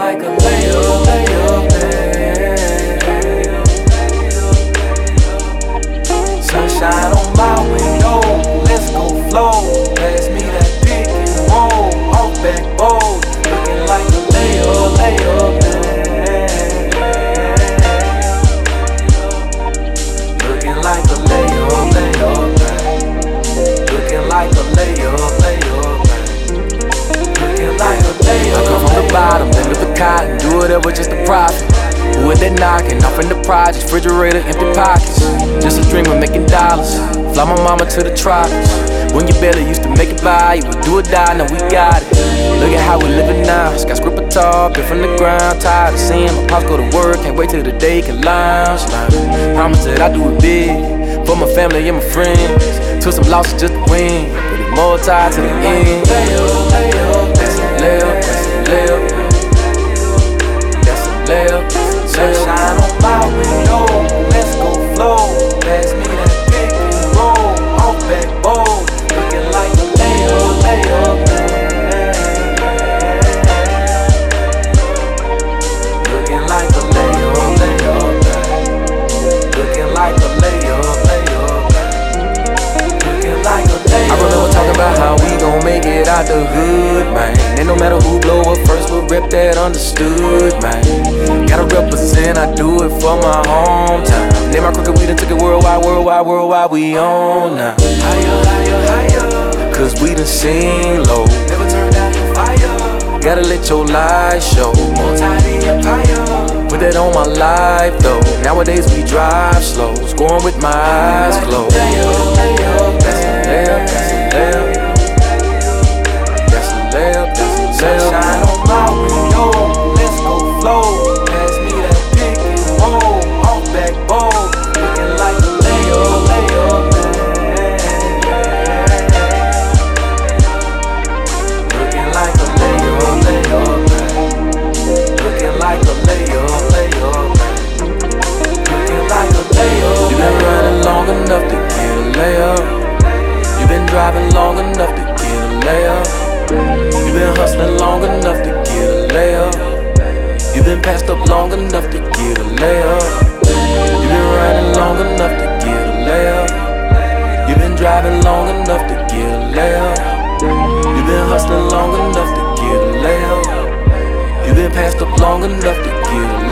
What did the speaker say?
like a layup, layup, layup. Sunshine on my window, let's go flow. Pass me that pick and roll, off back bowl. Looking like a layup, layup, looking like a layup, layup, looking like a layup, layup, looking like a layup. I come from the bottom, then live the cotton, do whatever, just a profit. Who is that knocking? Off in the projects, refrigerator, empty pockets. Just a dream of making dollars. Fly my mama to the tropics. When you barely used to make it by, you would do or die, now we got it. Look at how we living now. Skyscraper tall, built from the ground. Tired of seeing my pops go to work. Can't wait till the day can lounge. Promise that I do it big for my family and my friends. Took some losses just to win, but it's more tied to the end. That's a layup, that's a layup. That's a layup. Sunshine on my window, let's go flow. Pass me that pick and roll, off back bowl. Looking like a layup, layup, looking like a layup, layup, looking like a layup, layup, looking like a layup. I remember talking about how we gon' make it out the hood, man. And no matter who blow up first, we'll rep that understood, man. Gotta represent, I do it for my hometown. Name my crooked, we done took it worldwide, worldwide, worldwide, we on now. Higher, higher, higher, cause we done seen low. Never turn down your fire. Gotta let your light show. Multi-empire, put that on my life though. Nowadays we drive slow, scoring with my eyes closed. That's a layup, that's a layup. That's a layup, that's a layup. Sunshine on my window, let's go flow. Pass me that pick and roll, off back bowl. Looking like a layup, layup, looking like a layup, layup, looking like a layup, layup, looking like a layup. You been running long enough to get a layup. You been driving long enough to get a layup. You been hustling long enough to get a layup. You been passed up long enough to get a layup. You been running long enough to get a layup. You been driving long enough to get a layup. You been hustling long enough to get a layup. You been passed up long enough to get a layup.